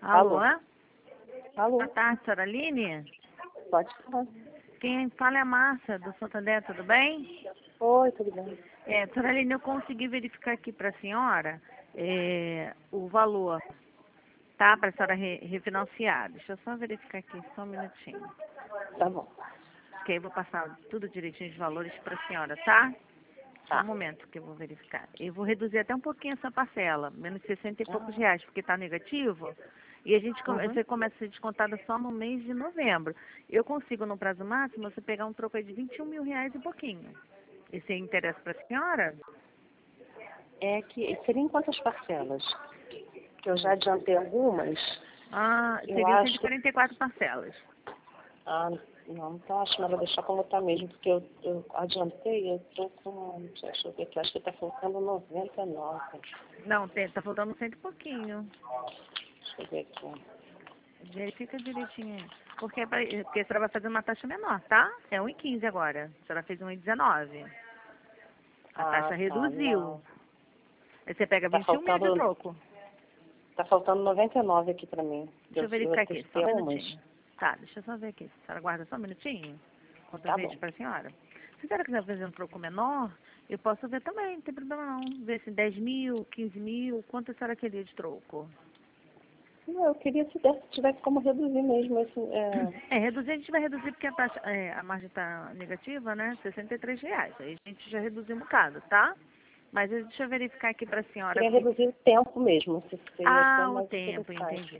Alô? Alô? Boa tarde, senhora Aline. Pode falar. Quem fala é a Márcia, do Santander, tudo bem? Oi, tudo bem? Senhora Aline, eu consegui verificar aqui para a senhora o valor, tá? Para a senhora refinanciar. Deixa eu só verificar aqui, só um minutinho. Tá bom. Que aí eu vou passar tudo direitinho os valores para a senhora, tá? Só Tá. um momento que eu vou verificar. Eu vou reduzir até um pouquinho essa parcela, menos 60 e poucos Uhum. reais, porque está negativo. E a gente Uhum. você começa a ser descontada só no mês de novembro. Eu consigo, no prazo máximo, você pegar um troco aí de 21 mil reais e pouquinho. Esse interessa para a senhora? É que seria em quantas parcelas? Que eu já adiantei algumas. Ah, Eu seriam acho que... 144 parcelas. Ah, não, então acho melhor deixar como tá mesmo, porque eu adiantei, eu tô com... Deixa eu ver aqui, acho que tá faltando 99. Não, tá faltando cento e pouquinho. Deixa eu ver aqui. Verifica direitinho aí. Porque a senhora vai fazer uma taxa menor, tá? É 1,15 agora. A senhora fez 1,19. A Ah, taxa tá, reduziu. não. Aí você pega Tá 21 mil de troco. faltando 99 aqui pra mim. Deixa eu Eu verificar aqui, só um testei algumas. minutinho. Tá, deixa eu só ver aqui. A senhora guarda só um minutinho? Enquanto eu Tá vejo bom. para a senhora. Se a senhora quiser fazer um troco menor, eu posso ver também, não tem problema não. Ver se 10 mil, 15 mil, quanto a senhora queria de troco? Não, eu queria se tivesse como reduzir mesmo esse... Reduzir, a gente vai reduzir porque a taxa, a margem está negativa, né? R$ 63. Aí a gente já reduziu um bocado, tá? Mas deixa eu verificar aqui para a senhora Queria aqui. reduzir o tempo mesmo, se seria até Ah, o mais tempo, interessante. entendi.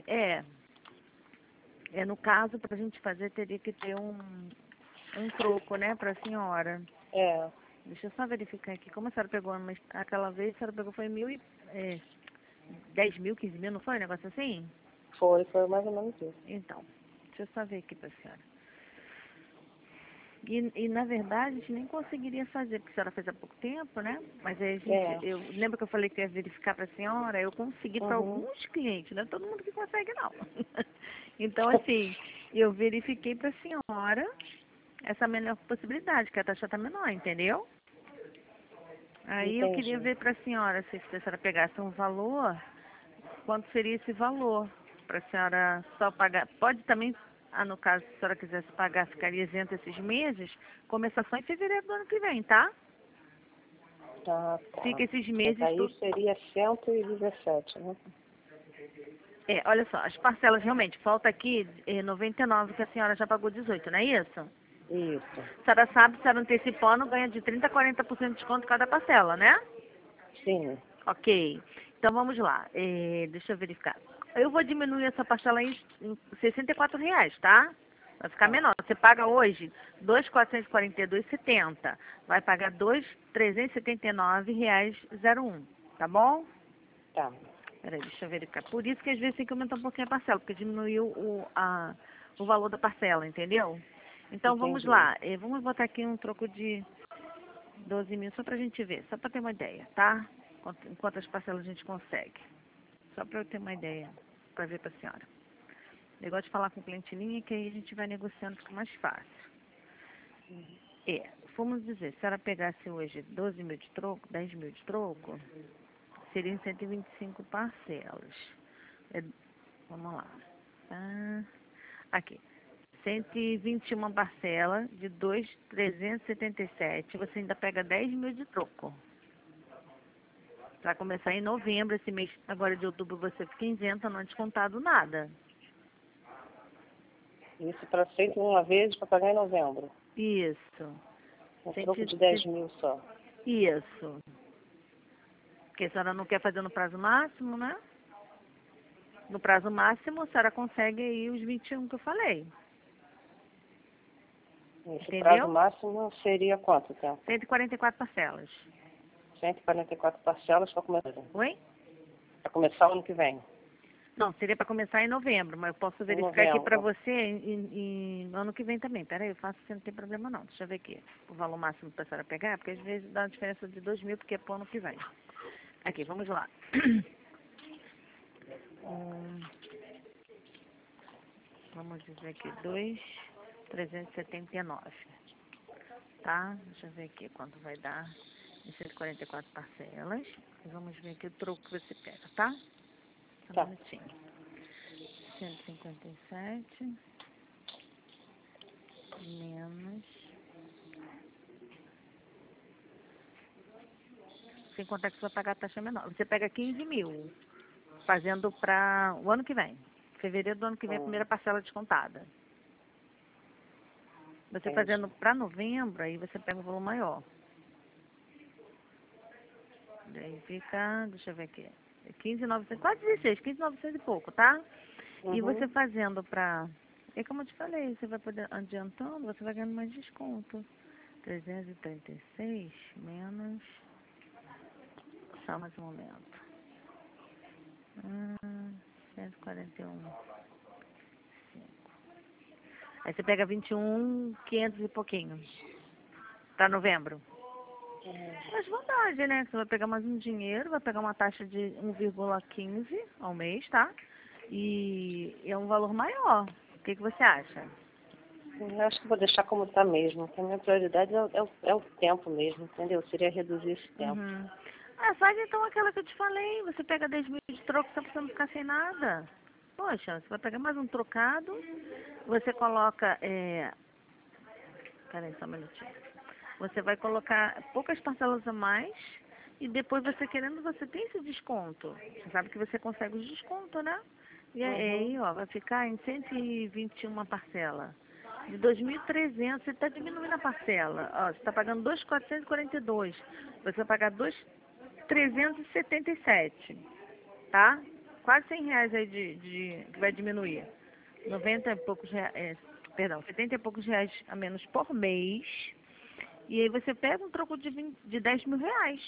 No caso, para a gente fazer, teria que ter um troco, né, para a senhora. É, Deixa eu só verificar aqui. Como a senhora pegou aquela vez, a senhora pegou foi 10 mil, 15 mil, não foi um negócio assim? foi mais ou menos isso. Então, deixa eu só ver aqui para a senhora. Na verdade, a gente nem conseguiria fazer, porque a senhora fez há pouco tempo, né? Mas aí É. eu lembro que eu falei que ia verificar para a senhora, eu consegui para Uhum. alguns clientes, não é todo mundo que consegue não. Então, assim, eu verifiquei para a senhora essa melhor possibilidade, que a taxa está menor, entendeu? Aí eu queria Entendi. ver para a senhora, se a senhora pegasse um valor, quanto seria esse valor para a senhora só pagar. Pode também, no caso, se a senhora quisesse pagar, ficaria isento esses meses, começar só em fevereiro do ano que vem, tá? Tá, Fica tá. esses Mas meses aí tudo. seria 117, né? Olha só, as parcelas realmente, falta aqui 99 que a senhora já pagou 18, não é isso? Isso. A senhora sabe, se a senhora antecipando, ganha de 30 a 40% de desconto cada parcela, né? Sim. Ok. Então vamos lá. Deixa eu verificar. Eu vou diminuir essa parcela em R$ 64, tá? Vai ficar Tá. menor. Você paga hoje R$ 2.442,70. Vai pagar R$ 2.379,01. Tá bom? Tá. Peraí, deixa eu verificar. Por isso que às vezes tem que aumentar um pouquinho a parcela, porque diminuiu o valor da parcela, entendeu? Então vamos Entendi. lá. Vamos botar aqui um troco de 12 mil, só pra gente ver, só pra ter uma ideia, tá? Em quantas parcelas a gente consegue. Só pra eu ter uma ideia, pra ver pra senhora. Negócio de falar com o cliente linha, que aí a gente vai negociando, fica mais fácil. Vamos dizer, se ela pegasse hoje 12 mil de troco, 10 mil de troco, seriam 125 parcelas. Vamos lá. Tá? Aqui. 121 parcelas de 2.377. Você ainda pega 10 mil de troco. Para começar em novembro, esse mês agora de outubro você fica isenta, não é descontado nada. Isso para 101 vezes para pagar em novembro. Isso. Um troco de 10 mil só. Isso. Porque a senhora não quer fazer no prazo máximo, né? No prazo máximo, a senhora consegue aí os 21 que eu falei. Esse prazo Entendeu? máximo seria quanto, tá? 144 parcelas. 144 parcelas para começar. Oi? Para começar o ano que vem. Não, seria para começar em novembro, mas eu posso Em verificar aqui para novembro. você no ano que vem também. Peraí, eu faço sem não tem problema não. Deixa eu ver aqui o valor máximo para a senhora pegar, porque às vezes dá uma diferença de 2 mil, porque é para o ano que vem. Aqui, vamos lá. Vamos dizer aqui, 2.379, tá? Deixa eu ver aqui quanto vai dar em 144 parcelas. E vamos ver aqui o troco que você pega, tá? Só um Tá. minutinho. 157 menos... Sem contar que você vai pagar a taxa menor. Você pega 15 mil, fazendo para o ano que vem. Fevereiro do ano que vem, a primeira parcela descontada. Você fazendo para novembro, aí você pega um valor maior. Daí fica, deixa eu ver aqui, 15.900, quase 16, 15.900 e pouco, tá? E você fazendo para, é como eu te falei, você vai poder adiantando, você vai ganhando mais desconto. 336 menos, só mais um momento. 141. Aí você pega 21.500 e pouquinho, para novembro. Mas vantagem, né? Você vai pegar mais um dinheiro, vai pegar uma taxa de 1,15 ao mês, tá? E é um valor maior. O que você acha? Eu acho que vou deixar como está mesmo, porque a minha prioridade é o tempo mesmo, entendeu? Seria reduzir esse tempo. Faz então aquela que eu te falei. Você pega 10 mil de troco só pra você não ficar sem nada. Poxa, você vai pegar mais um trocado, você coloca... Peraí, só um minutinho. Você vai colocar poucas parcelas a mais e depois você querendo, você tem esse desconto. Você sabe que você consegue o desconto, né? E aí, ó, vai ficar em 121 parcela. De 2.300, você está diminuindo a parcela. Ó, você está pagando 2.442. Você vai pagar 2.377, tá? Quase 100 reais aí que vai diminuir. 90 e poucos reais, perdão, 70 e poucos reais a menos por mês. E aí você pega um troco de 10 mil reais.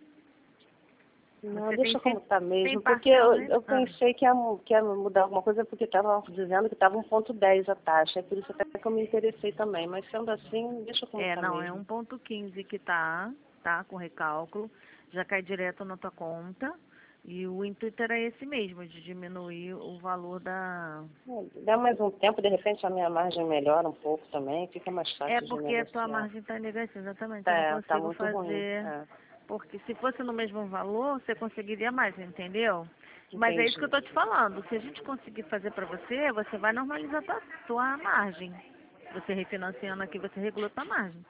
Não, Você deixa como está mesmo, porque parcela, eu pensei que ia mudar alguma coisa, porque estava dizendo que estava 1,10 a taxa, é por isso até que eu me interessei também, mas sendo assim, deixa como está não, mesmo. é 1,15 que tá com recálculo, já cai direto na tua conta, e o intuito era esse mesmo, de diminuir o valor da... Dá mais um tempo, de repente a minha margem melhora um pouco também, fica mais fácil de porque a tua negociar. margem está negativa, exatamente, eu não consigo Tá muito fazer... ruim. Porque se fosse no mesmo valor, você conseguiria mais, entendeu? Mas é Entendi. isso que eu tô te falando. Se a gente conseguir fazer para você, você vai normalizar tua margem. Você refinanciando aqui, você regula tua margem.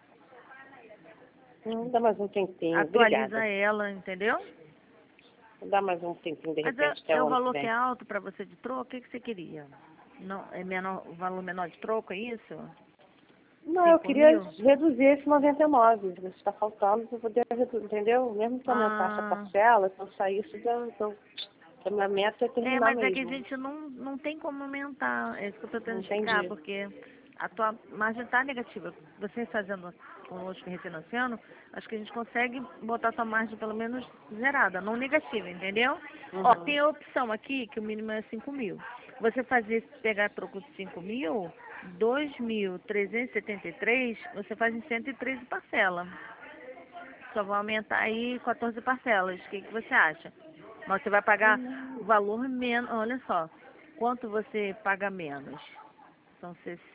Dá mais um tempinho, Atualiza obrigada. ela, entendeu? Dá mais um tempinho, de Mas repente, até é o o ano que valor que é vem. alto para você de troco? O que você queria? Não, é menor, o valor menor de troco, é isso? Não, eu 5 queria mil? reduzir esse 99, se está faltando, para poder reduzir, entendeu? Mesmo que eu aumentasse a parcela, se eu saísse, a minha meta é terminar Mas é que a mesmo. gente não tem como aumentar. É isso que eu estou tentando explicar, Entendi. porque a tua margem está negativa. Você fazendo conosco refinanciando, acho que a gente consegue botar a tua margem pelo menos zerada, não negativa, entendeu? Ó, tem a opção aqui que o mínimo é 5 mil. Você pegar troco de 5 mil, 2.373, você faz em 113 parcelas. Só vão aumentar aí 14 parcelas. O que você acha? Mas você vai pagar o valor menos. Olha só, quanto você paga menos? São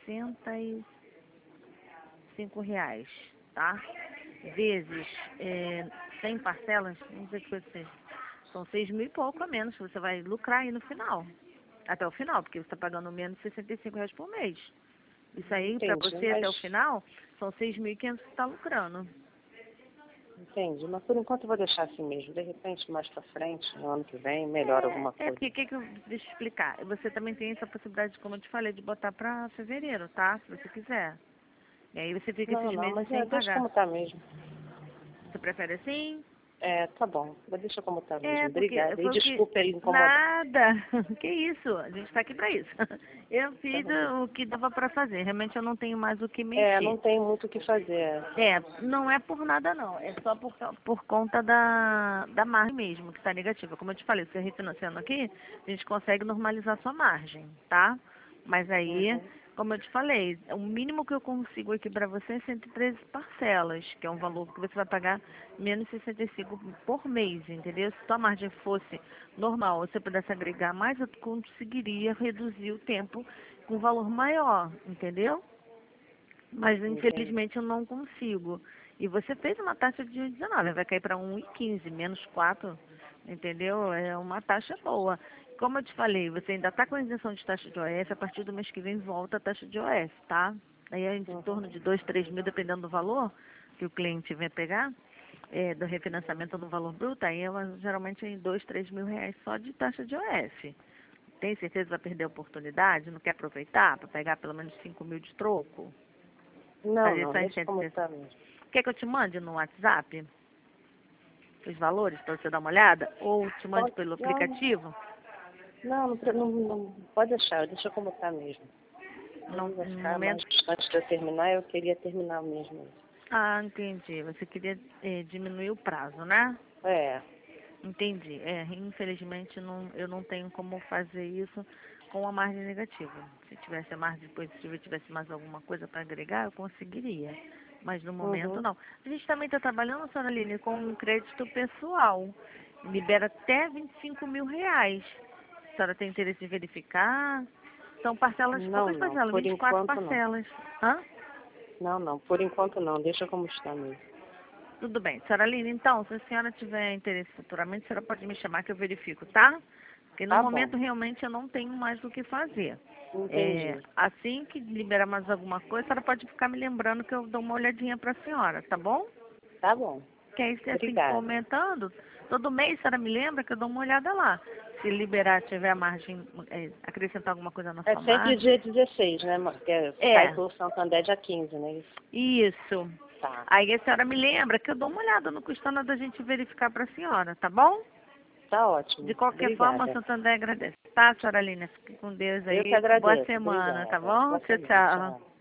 R$ 65, tá? Vezes 100 parcelas, não sei o que você. São 6 mil e pouco a menos que você vai lucrar aí no final. Até o final, porque você está pagando menos de R$ 65 por mês. Isso aí, para Entendi, você até o final, são 6.500 que você está lucrando. entendi, mas por enquanto eu vou deixar assim mesmo. De repente, mais pra frente, no ano que vem, melhora alguma coisa. Porque deixa eu explicar. Você também tem essa possibilidade, como eu te falei, de botar para fevereiro, tá? Se você quiser. E aí você fica esses meses Mas sem deixa pagar. como tá mesmo. Você prefere assim? Tá bom, deixa como tá mesmo. Porque Obrigada. E foi o que... desculpa aí incomodar. Nada. Que isso? A gente está aqui para isso. Eu fiz o que dava para fazer. Realmente eu não tenho mais o que Não mexer. tem muito o que fazer. Não é por nada não. É só por conta da margem mesmo, que está negativa. Como eu te falei, você refinanciando aqui, a gente consegue normalizar sua margem, tá? Mas aí, como eu te falei, o mínimo que eu consigo aqui para você é 113 parcelas, que é um valor que você vai pagar menos 65 por mês, entendeu? Se sua margem fosse normal, você pudesse agregar mais, eu conseguiria reduzir o tempo com um valor maior, entendeu? Mas Entendi. infelizmente eu não consigo. E você fez uma taxa de 19, vai cair para 1,15, menos 4, entendeu? É uma taxa boa. Como eu te falei, você ainda está com a isenção de taxa de OS, a partir do mês que vem volta a taxa de OS, tá? Aí é em torno de 2, 3 mil, dependendo do valor que o cliente vem pegar, do refinanciamento no valor bruto, aí geralmente é em 2, 3 mil reais só de taxa de OS. Tem certeza que vai perder a oportunidade? Não quer aproveitar para pegar pelo menos 5 mil de troco? Não, Fazer não, só em deixa como 160. está mesmo. Quer que eu te mande no WhatsApp os valores para você dar uma olhada? Ou te mande Pode, pelo não, aplicativo? não, pode deixar, deixa como está mesmo. No Não vai ficar, mas momento. antes de eu terminar, eu queria terminar mesmo. Ah, entendi. Você queria diminuir o prazo, né? É, Entendi. Infelizmente eu não tenho como fazer isso com a margem negativa. Se tivesse a margem positiva e tivesse mais alguma coisa para agregar, eu conseguiria. Mas no momento uhum. não. A gente também está trabalhando, senhora Aline, com um crédito pessoal. Libera até 25 mil reais. A senhora tem interesse em verificar? São parcelas, poucas Não, parcelas, por 24 enquanto não. parcelas. Hã? Não, por enquanto não, deixa como está mesmo. Tudo bem. Senhora Aline, então, se a senhora tiver interesse futuramente, a senhora pode me chamar que eu verifico, tá? Porque no Tá bom, momento realmente eu não tenho mais o que fazer. entendi. Assim que liberar mais alguma coisa, a senhora pode ficar me lembrando que eu dou uma olhadinha para a senhora, tá bom? Tá bom, Que aí se assim for obrigada. aumentando, todo mês a senhora me lembra que eu dou uma olhada lá. Se liberar, tiver a margem, acrescentar alguma coisa na É sua sempre margem. dia 16, né? Que sai É, por Santander dia 15, né? isso. Tá, Aí a senhora me lembra que eu dou uma olhada, não custa nada a gente verificar para a senhora, tá bom? tá De ótimo. qualquer forma, Obrigada. Santander agradece. Tá, senhora Aline? Fique com Deus Eu que aí. Boa agradeço. semana, tá Obrigada. bom? Boa Tchau, semana. tchau. Tchau.